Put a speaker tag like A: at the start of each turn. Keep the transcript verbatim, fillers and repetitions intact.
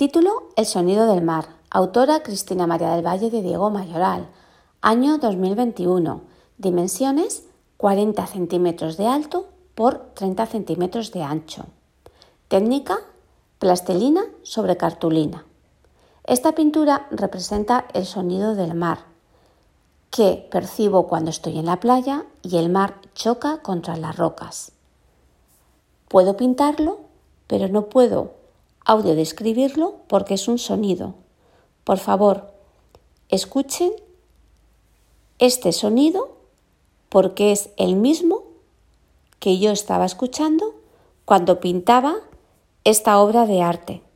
A: Título: El sonido del mar. Autora: Cristina María del Valle de Diego Mayoral. Año dos mil veintiuno. Dimensiones: cuarenta centímetros de alto por treinta centímetros de ancho. Técnica: plastilina sobre cartulina. Esta pintura representa el sonido del mar, que percibo cuando estoy en la playa y el mar choca contra las rocas. Puedo pintarlo, pero no puedo audiodescribirlo porque es un sonido. Por favor, escuchen este sonido porque es el mismo que yo estaba escuchando cuando pintaba esta obra de arte.